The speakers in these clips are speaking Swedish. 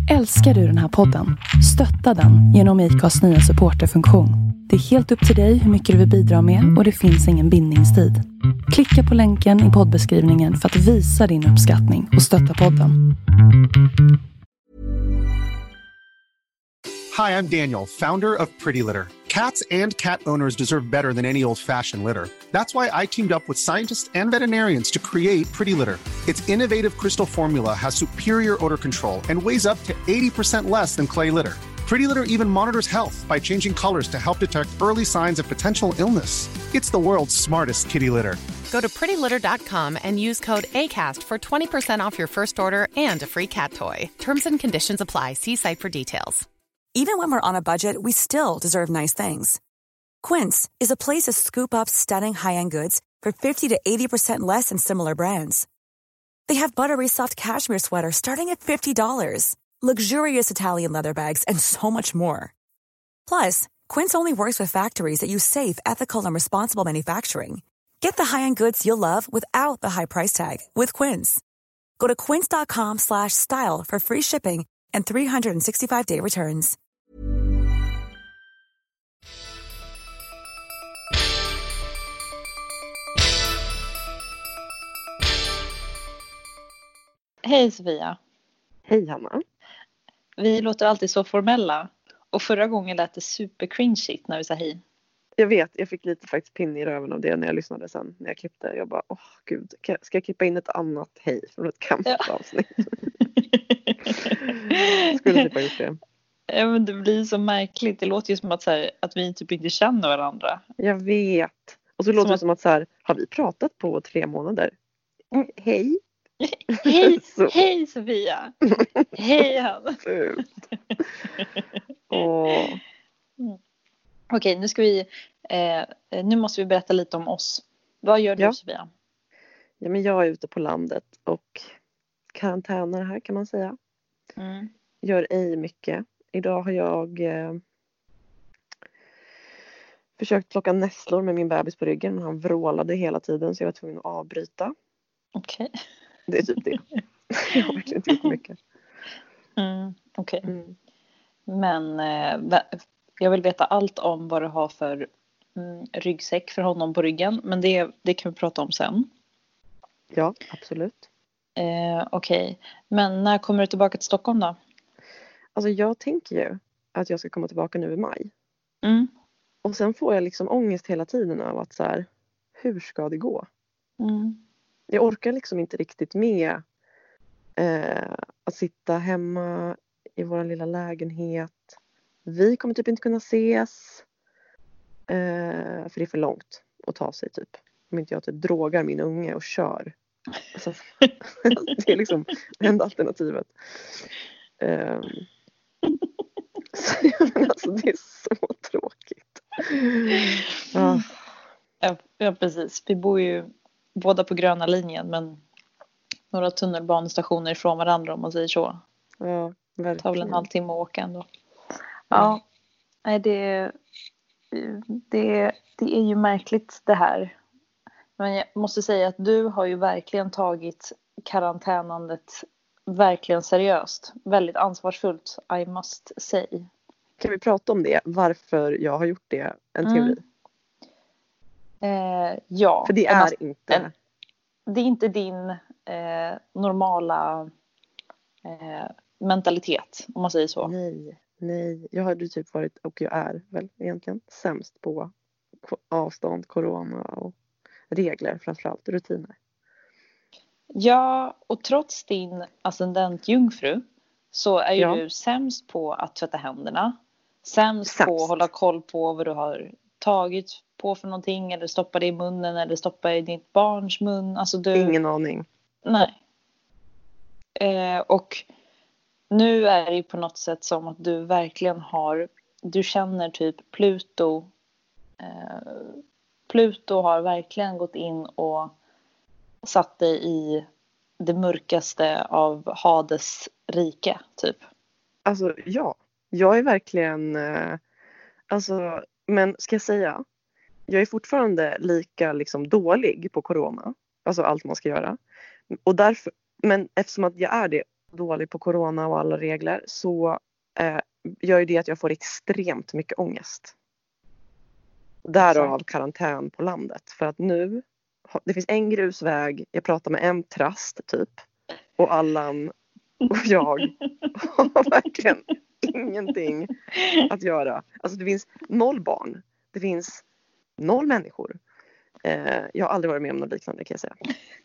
Älskar du den här podden? Stötta den genom IKAs nya supporterfunktion. Det är helt upp till dig hur mycket du vill bidra med och det finns ingen bindningstid. Klicka på länken i poddbeskrivningen för att visa din uppskattning och stötta podden. Hi, I'm Daniel, founder of Pretty Litter. Cats and cat owners deserve better than any old-fashioned litter. That's why I teamed up with scientists and veterinarians to create Pretty Litter. Its innovative crystal formula has superior odor control and weighs up to 80% less than clay litter. Pretty Litter even monitors health by changing colors to help detect early signs of potential illness. It's the world's smartest kitty litter. Go to prettylitter.com and use code ACAST for 20% off your first order and a free cat toy. Terms and conditions apply. See site for details. Even when we're on a budget, we still deserve nice things. Quince is a place to scoop up stunning high-end goods for 50 to 80% less than similar brands. They have buttery soft cashmere sweaters starting at $50, luxurious Italian leather bags, and so much more. Plus, Quince only works with factories that use safe, ethical, and responsible manufacturing. Get the high-end goods you'll love without the high price tag with Quince. Go to quince.com/style for free shipping and 365-day returns. Hej Sofia. Hej Hanna. Vi låter alltid så formella. Och förra gången lät det super cringeigt när vi sa hej. Jag vet, jag fick lite faktiskt pinne i röven av det när jag lyssnade sen. När jag klippte. Jag bara, gud. Ska jag klippa in ett annat hej från ett gammalt avsnitt? Skulle typ ha gjort det. Ja, men det blir så märkligt. Det låter ju som att, så här, att vi typ inte känner varandra. Jag vet. Och så låter det som att så här, har vi pratat på 3 månader? Hej. Hej Sofia. Hej Hanna. Okej, nu ska vi nu måste vi berätta lite om oss. Vad gör du Sofia? Ja, men jag är ute på landet och karantäner här kan man säga. Gör ej mycket. Idag har jag försökt plocka nässlor med min bebis på ryggen. Han vrålade hela tiden så jag var tvungen att avbryta. Okej. Det är typ det. Jag har verkligen inte gjort mycket. Okej. Men jag vill veta allt om vad du har för ryggsäck för honom på ryggen. Men det kan vi prata om sen. Ja, absolut. Okej. Men när kommer du tillbaka till Stockholm då? Alltså jag tänker ju att jag ska komma tillbaka nu i maj. Och sen får jag liksom ångest hela tiden av att så här, hur ska det gå? Jag orkar liksom inte riktigt med att sitta hemma i vår lilla lägenhet. Vi kommer typ inte kunna ses. För det är för långt att ta sig typ. Om inte jag typ drogar min unge och kör. Alltså, det är liksom det enda alternativet. Alltså det är så tråkigt. Ja, precis. Vi bor ju båda på gröna linjen, men några tunnelbanestationer ifrån varandra om man säger så. Ja, verkligen. Det tar väl en halvtimme att åka ändå. Ja, nej, det är ju märkligt det här. Men jag måste säga att du har ju verkligen tagit karantänandet verkligen seriöst. Väldigt ansvarsfullt, I must say. Kan vi prata om det? Varför jag har gjort det? En teori. Ja. För det är inte... Det är inte din normala mentalitet, om man säger så. Nej. Jag hade typ varit, och jag är väl egentligen sämst på avstånd, corona och regler, framförallt rutiner. Ja, och trots din ascendent jungfru så är ju du sämst på att tvätta händerna. Sämst på att hålla koll på vad du har tagit på för någonting, eller stoppa det i munnen eller stoppa i ditt barns mun. Alltså ingen aning. Nej. Och nu är det ju på något sätt som att du verkligen du känner typ Pluto har verkligen gått in och satt dig i det mörkaste av Hades rike typ. Alltså ja, jag är verkligen men ska jag säga, jag är fortfarande lika liksom dålig på corona, alltså allt man ska göra. Och därför, men eftersom att jag är det dålig på corona och alla regler så gör ju det att jag får extremt mycket ångest. Därav karantän på landet. För att nu, det finns en grusväg, jag pratar med en trast typ. Och Allan och jag har verkligen ingenting att göra. Alltså det finns 0 barn. Det finns 0 människor. Jag har aldrig varit med om något liknande, kan jag säga.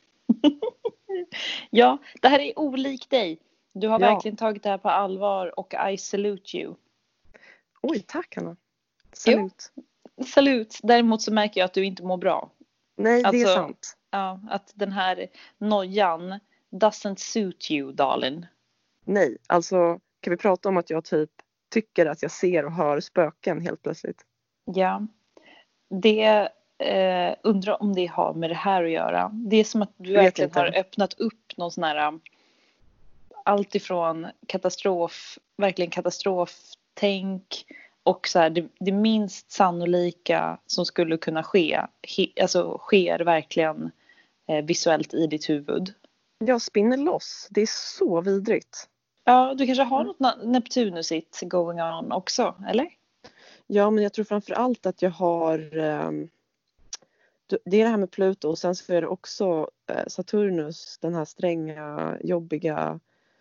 Ja, det här är olikt dig. Du har verkligen tagit det här på allvar och I salute you. Oj, tack Anna. Salut. Jo, salut. Däremot så märker jag att du inte mår bra. Nej, det är sant. Ja, att den här nojan doesn't suit you, darling. Nej, alltså kan vi prata om att jag typ tycker att jag ser och hör spöken helt plötsligt? Ja, det undrar om det har med det här att göra. Det är som att du verkligen har öppnat upp någon sån här allt ifrån verkligen katastroftänk och så här, det minst sannolika som skulle kunna ske alltså sker verkligen visuellt i ditt huvud. Jag spinner loss. Det är så vidrigt. Ja, du kanske har något Neptunusigt going on också, eller? Ja, men jag tror framförallt att jag har det är det här med Pluto och sen så är det också Saturnus, den här stränga, jobbiga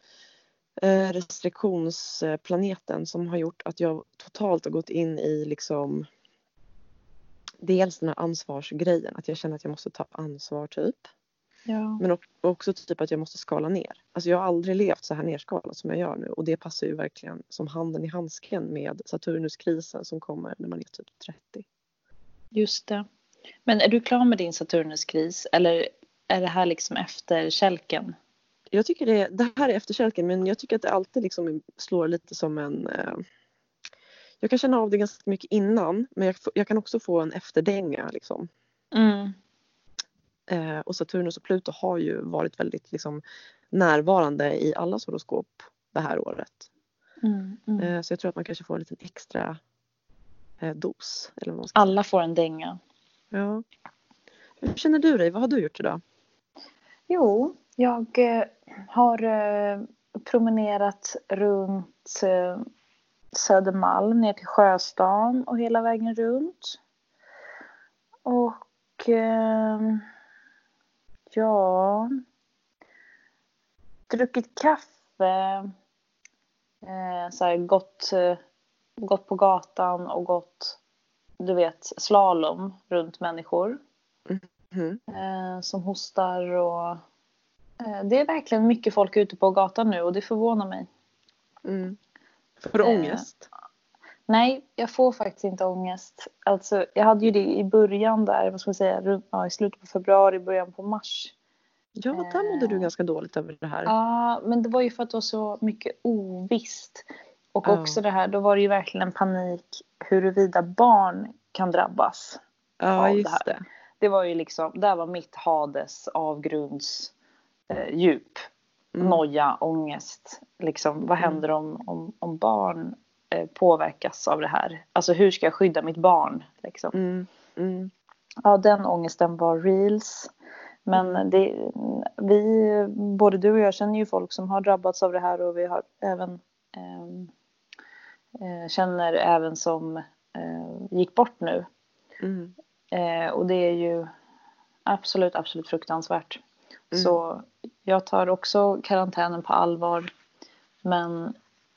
restriktionsplaneten som har gjort att jag totalt har gått in i liksom dels den här ansvarsgrejen, att jag känner att jag måste ta ansvar typ. Ja. Men också typ att jag måste skala ner. Alltså jag har aldrig levt så här nerskalat som jag gör nu. Och det passar ju verkligen som handen i handsken med Saturnuskrisen som kommer när man är typ 30. Just det. Men är du klar med din Saturnuskris? Eller är det här liksom efter kälken? Jag tycker det här är efter kälken. Men jag tycker att det alltid liksom slår lite som en... Jag kan känna av det ganska mycket innan. Men jag kan också få en efterdänga liksom. Mm. Och Saturnus och Pluto har ju varit väldigt liksom, närvarande i allas horoskop det här året. Så jag tror att man kanske får en liten extra dos. Eller vad man ska alla får en dänga. Ja. Hur känner du dig? Vad har du gjort idag? Jo, jag har promenerat runt Södermalm ner till Sjöstan och hela vägen runt. Och ja, druckit kaffe, så här, gått på gatan och gått, du vet, slalom runt människor som hostar och det är verkligen mycket folk ute på gatan nu och det förvånar mig. Får du ångest? Nej, jag får faktiskt inte ångest. Alltså, jag hade ju det i början där, vad ska man säga, i slutet på februari, början på mars. Ja, där mådde du ganska dåligt över det här. Ja, men det var ju för att det var så mycket ovisst. Och också det här, då var det ju verkligen en panik huruvida barn kan drabbas. Ja, just det. Det var ju liksom, där var mitt Hades avgrunds djup. Noja, ångest. Liksom, vad händer om barn påverkas av det här? Alltså hur ska jag skydda mitt barn? Liksom. Ja, den ångesten var reals. Men både du och jag känner ju folk som har drabbats av det här och vi har även känner även som gick bort nu. Och det är ju absolut fruktansvärt. Så jag tar också karantänen på allvar. Men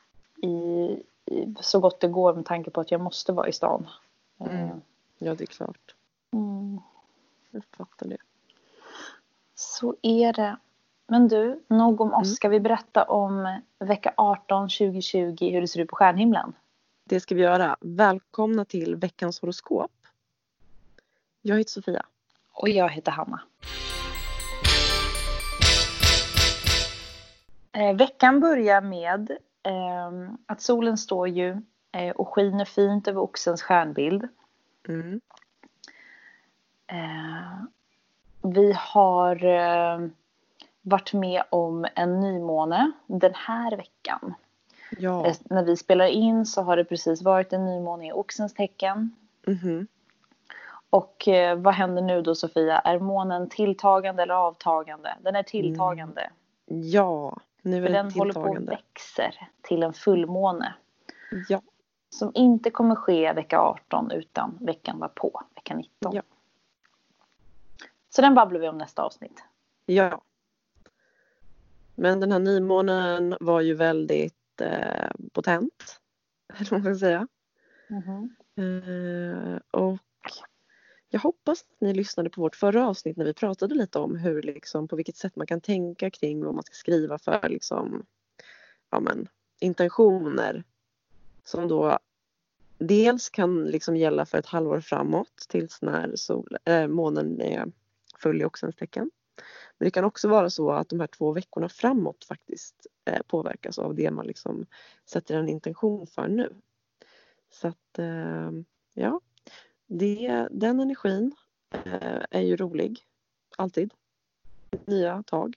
så gott det går med tanke på att jag måste vara i stan. Ja, det är klart. Jag fattar det. Så är det. Men du, nog om oss. Ska vi berätta om vecka 18 2020, hur det ser ut på stjärnhimlen? Det ska vi göra. Välkomna till veckans horoskop. Jag heter Sofia. Och jag heter Hanna. Veckan börjar med att solen står ju och skiner fint över oxens stjärnbild. Vi har varit med om en nymåne den här veckan. Ja. När vi spelar in så har det precis varit en nymåne i oxens tecken. Och vad händer nu då, Sofia? Är månen tilltagande eller avtagande? Den är tilltagande. Ja, Nu är för det den håller på och växer till en fullmåne. Ja. Som inte kommer ske vecka 18 utan veckan var på, vecka 19. Ja. Så den babblar vi om nästa avsnitt. Ja. Men den här nymånen var ju väldigt potent. Eller vad man ska säga. Och jag hoppas att ni lyssnade på vårt förra avsnitt när vi pratade lite om hur liksom, på vilket sätt man kan tänka kring vad man ska skriva för liksom, intentioner. Som då dels kan liksom gälla för ett halvår framåt tills när månen är full i Oxens tecken. Men det kan också vara så att de här 2 veckorna framåt faktiskt påverkas av det man liksom sätter en intention för nu. Så att ja, den energin är ju rolig. Alltid. Nya tag.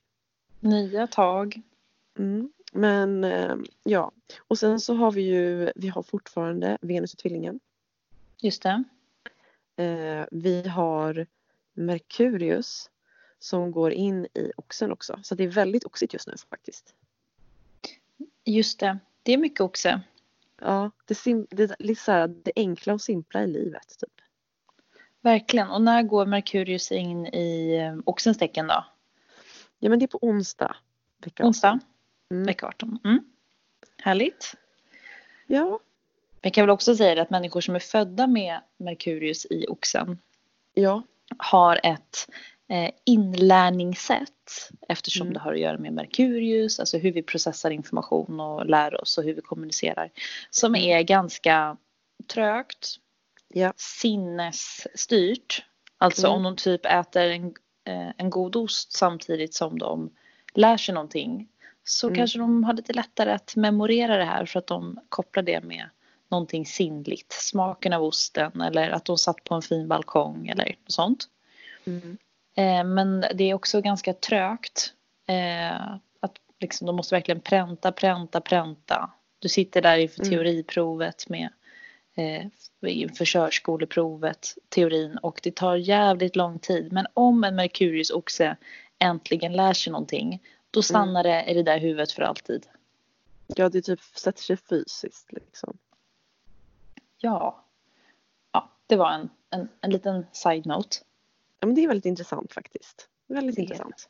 Men ja, och sen så har vi har fortfarande Venus i tvillingen. Just det. Vi har Merkurius som går in i Oxen också. Så det är väldigt oxigt just nu faktiskt. Just det. Det är mycket oxe. Ja, det är lite så här, det enkla och simpla i livet typ. Verkligen. Och när går Merkurius in i Oxens tecken då? Ja, men det är på onsdag. Onsdag? Vecka 18. Härligt. Ja. Vi kan väl också säga att människor som är födda med Merkurius i Oxen har ett inlärningssätt eftersom det har att göra med Merkurius, alltså hur vi processar information och lär oss och hur vi kommunicerar, som är ganska trögt, sinnesstyrt. Alltså om de typ äter en god ost samtidigt som de lär sig någonting, så kanske de har lite lättare att memorera det här för att de kopplar det med någonting sinnligt, smaken av osten eller att de satt på en fin balkong eller något sånt. Men det är också ganska trögt att liksom, de måste verkligen pränta. Du sitter där inför teoriprovet med inför körskoleprovet, teorin, och det tar jävligt lång tid. Men om en Merkurius oxe äntligen lär sig någonting, då stannar det i det där huvudet för alltid. Ja, det typ sätter sig fysiskt liksom. Ja, det var en liten side note. Ja, men det är väldigt intressant faktiskt. Väldigt intressant.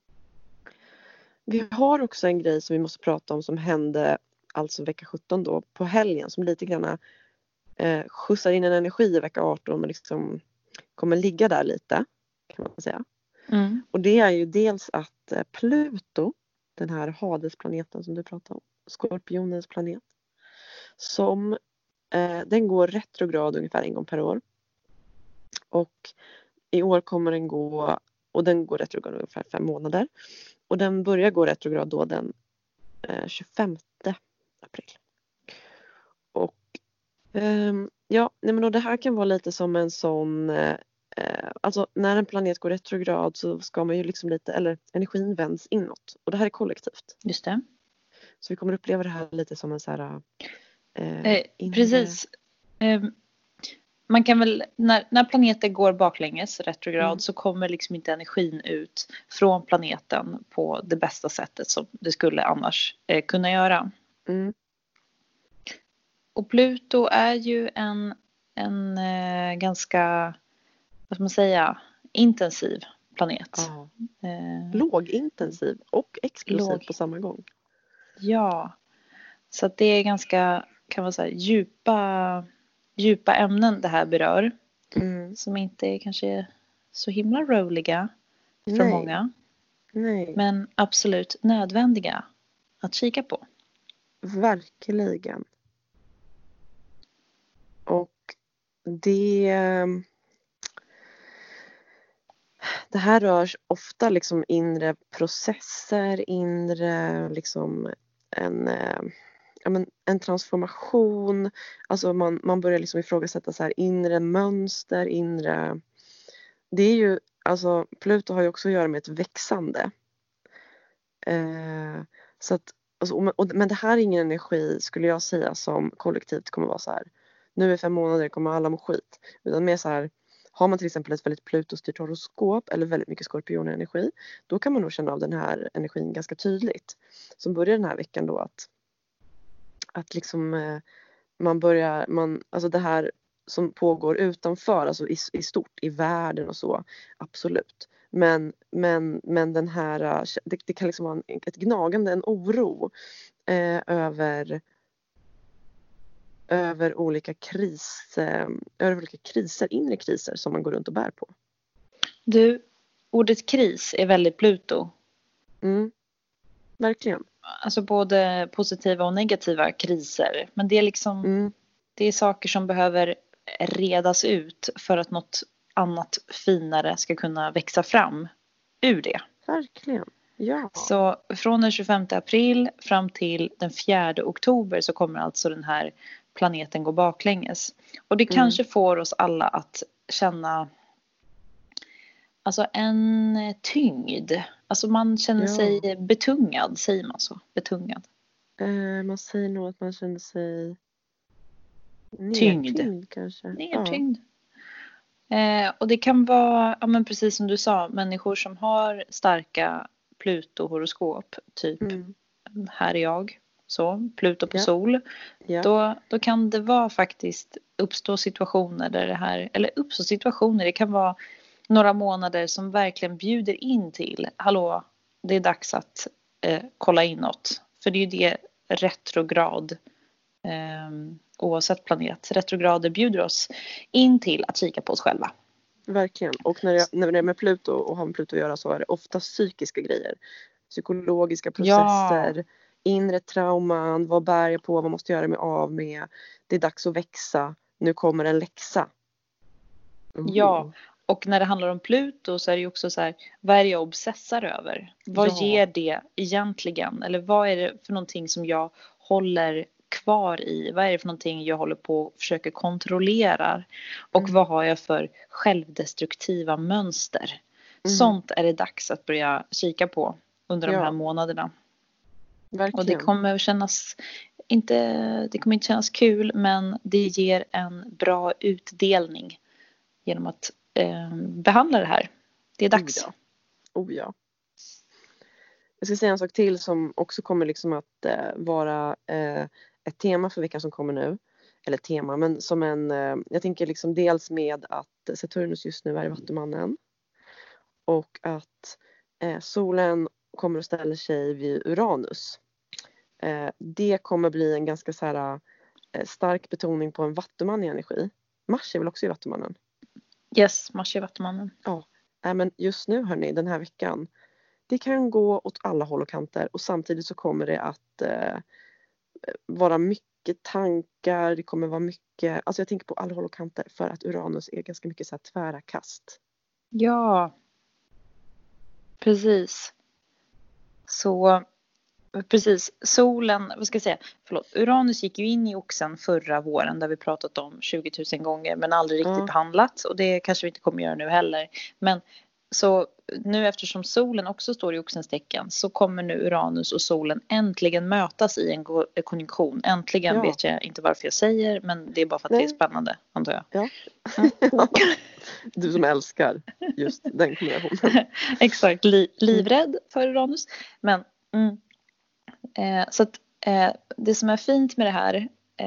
Vi har också en grej som vi måste prata om som hände alltså vecka 17 då på helgen, som lite grann skjutsar in en energi i vecka 18 men liksom kommer ligga där lite, kan man säga. Och det är ju dels att Pluto, den här Hadesplaneten som du pratade om, Skorpionens planet, som den går retrograd ungefär 1 gång per år. Och i år kommer den gå, och den går retrograd ungefär 5 månader. Och den börjar gå retrograd då den 25 april. Och men det här kan vara lite som en sån, alltså när en planet går retrograd så ska man ju liksom lite, eller energin vänds inåt. Och det här är kollektivt. Just det. Så vi kommer uppleva det här lite som en så här precis. Man kan väl, när planeten går baklänges retrograd så kommer liksom inte energin ut från planeten på det bästa sättet som det skulle annars kunna göra. Och Pluto är ju en ganska, vad ska man säga, intensiv planet. Lågintensiv och explosiv på samma gång. Ja, så att det är ganska, kan man säga, djupa ämnen det här berör. Som inte är kanske så himla roliga för många. Nej. Men absolut nödvändiga att kika på. Verkligen. Och det här rör ofta liksom inre processer, inre liksom en transformation. Alltså man börjar liksom ifrågasätta så här inre mönster, det är ju, alltså Pluto har ju också att göra med ett växande. Så att, alltså, men det här är ingen energi, skulle jag säga, som kollektivt kommer vara så här, nu är 5 månader kommer alla må skit. Utan mer så här, har man till exempel ett väldigt Pluto-styrt horoskop eller väldigt mycket skorpionenergi, då kan man nog känna av den här energin ganska tydligt. Som börjar den här veckan då att liksom alltså det här som pågår utanför, alltså i stort, i världen och så, absolut. Men den här, det kan liksom vara ett gnagande, en oro över olika kriser, inre kriser som man går runt och bär på. Du, ordet kris är väldigt Pluto. Verkligen. Alltså både positiva och negativa kriser. Men det är liksom, det är saker som behöver redas ut för att något annat finare ska kunna växa fram ur det. Verkligen, ja. Så från den 25 april fram till den 4 oktober så kommer alltså den här planeten gå baklänges. Och det kanske får oss alla att känna alltså en tyngd. Alltså man känner sig betungad, säger man så? Betungad. Man säger nog att man känner sig tyngd kanske. Nedtyngd. Och det kan vara, ja, men precis som du sa, människor som har starka Pluto-horoskop, typ här är jag, så Pluto på sol. Då kan det vara faktiskt uppstå situationer där det här, eller uppstå situationer, det kan vara några månader som verkligen bjuder in till, hallå, det är dags att kolla inåt. För det är ju det retrograd, oavsett planet, retrograder bjuder oss in till att kika på oss själva. Verkligen, och när det är med Pluto och har med Pluto att göra så är det ofta psykiska grejer. Psykologiska processer, inre trauman, vad bär jag på, vad måste jag göra mig av med. Det är dags att växa, nu kommer en läxa. Ja, och när det handlar om Pluto så är det ju också så här, vad är det jag obsessar över? Vad ger det egentligen? Eller vad är det för någonting som jag håller kvar i? Vad är det för någonting jag håller på och försöker kontrollera? Och vad har jag för självdestruktiva mönster? Sånt är det dags att börja kika på under de här månaderna. Verkligen. Och det kommer kännas det kommer inte kännas kul, men det ger en bra utdelning genom att behandla det här. Det är dags. Oh ja. Jag ska säga en sak till som också kommer liksom att vara ett tema för veckan som kommer nu. Eller tema, men som jag tänker liksom dels med att Saturnus just nu är i Vattumannen. Och att solen kommer att ställa sig vid Uranus. Det kommer bli en ganska så här stark betoning på en vattuman i energi. Mars är väl också i Vattumannen? Yes, Mars är i Vattumannen. Ja, men just nu hörni, den här veckan. Det kan gå åt alla håll och kanter. Och samtidigt så kommer det att vara mycket tankar. Det kommer vara mycket, alltså jag tänker på alla håll och kanter. För att Uranus är ganska mycket så här tvära kast. Ja, precis. Så precis, solen, vad ska jag säga, Uranus gick ju in i Oxen förra våren, där vi pratat om 20 000 gånger, men aldrig riktigt behandlat, och det kanske vi inte kommer göra nu heller. Men så nu, eftersom solen också står i Oxens tecken, så kommer nu Uranus och solen äntligen mötas i en konjunktion. Äntligen, vet jag inte varför jag säger, men det är bara för att det är spännande, antar jag. Ja. Du som älskar just den kombinationen. Exakt, livrädd för Uranus. Men så att det som är fint med det här,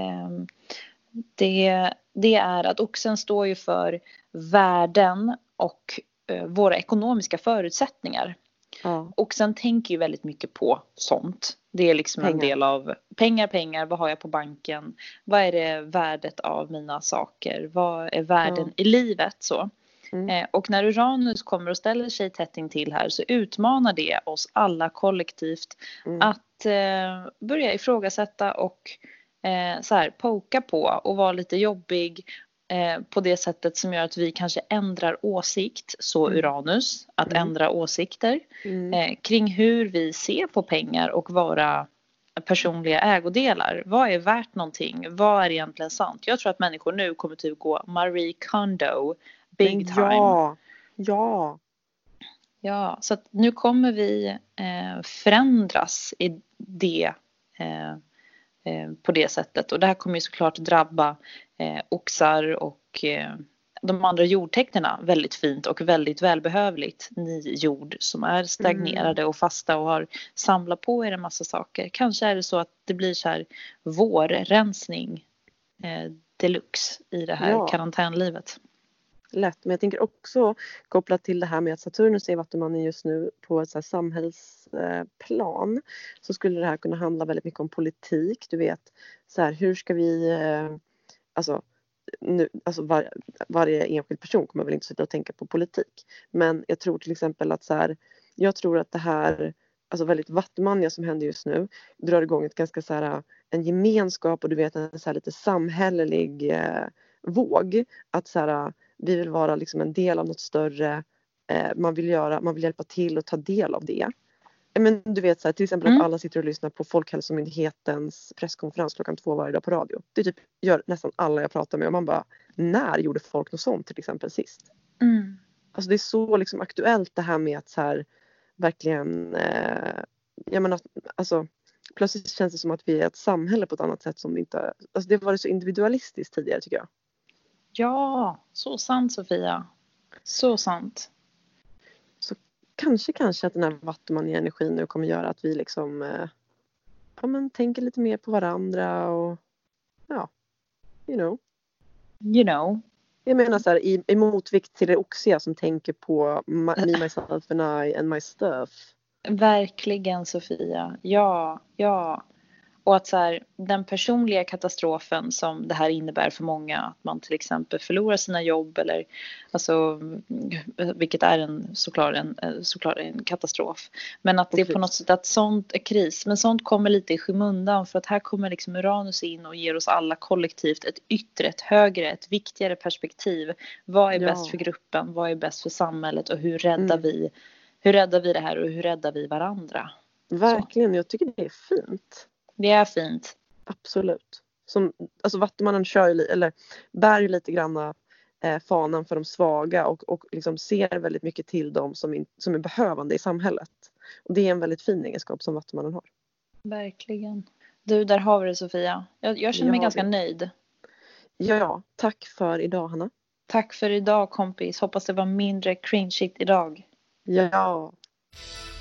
det är att Oxen står ju för värden och våra ekonomiska förutsättningar. Oxen tänker ju väldigt mycket på sånt. Det är liksom en del av pengar, vad har jag på banken? Vad är det värdet av mina saker? Vad är värden i livet? Så. Och när Uranus kommer och ställer sig tätt intill här, så utmanar det oss alla kollektivt att börja ifrågasätta och så här, poka på och vara lite jobbig på det sättet som gör att vi kanske ändrar åsikt, så Uranus, att ändra åsikter kring hur vi ser på pengar och våra personliga ägodelar. Vad är värt någonting? Vad är egentligen sant? Jag tror att människor nu kommer typ gå Marie Kondo big time. Ja, så att nu kommer vi förändras i det på det sättet. Och det här kommer ju såklart drabba oxar och de andra jordtecknena väldigt fint och väldigt välbehövligt. Ni jord som är stagnerade och fasta och har samlat på er en massa saker. Kanske är det så att det blir så här vårrensning deluxe i det här karantänlivet. Lätt, men jag tänker också kopplat till det här med att Saturnus är vattumannen just nu på ett så här samhällsplan, så skulle det här kunna handla väldigt mycket om politik. Du vet, så här, hur ska vi varje enskild person kommer väl inte sitta och tänka på politik, men jag tror till exempel att så här, jag tror att det här väldigt vattumaniga som händer just nu drar igång ett ganska så här, en gemenskap och du vet en så här lite samhällelig våg, att så här, vi vill vara liksom en del av något större, man vill hjälpa till och ta del av det. Men du vet så här, till exempel att alla sitter och lyssnar på Folkhälsomyndighetens presskonferens 2:00 varje dag på radio. Det typ gör nästan alla jag pratar med och man bara, när gjorde folk något sånt till exempel sist? Alltså det är så liksom aktuellt det här med att så här, verkligen jag menar, alltså plötsligt känns det som att vi är ett samhälle på ett annat sätt som det inte, alltså det var så individualistiskt tidigare tycker jag. Ja, så sant Sofia. Så sant. Så kanske att den här vattumanienergin nu kommer göra att vi liksom tänker lite mer på varandra och you know. Jag menar så här i motvikt till det oxiga som tänker på me, myself and I and my stuff. Verkligen Sofia. Ja. Och att så här, den personliga katastrofen som det här innebär för många, att man till exempel förlorar sina jobb eller alltså, vilket är såklart en katastrof, men att det är på något sätt att sånt är kris, men sånt kommer lite i skymundan för att här kommer liksom Uranus in och ger oss alla kollektivt ett yttre, ett högre, ett viktigare perspektiv. Vad är bäst för gruppen, vad är bäst för samhället och hur räddar vi det här och hur räddar vi varandra? Verkligen, jag tycker det är fint. Det är fint. Absolut. Alltså vattumannen bär ju lite grann fanan för de svaga och liksom ser väldigt mycket till dem som är behövande i samhället. Och det är en väldigt fin egenskap som vattumannen har. Verkligen. Du, där har vi det Sofia. Jag känner mig ganska nöjd. Ja, tack för idag Hanna. Tack för idag kompis. Hoppas det var mindre cringeigt idag. Ja.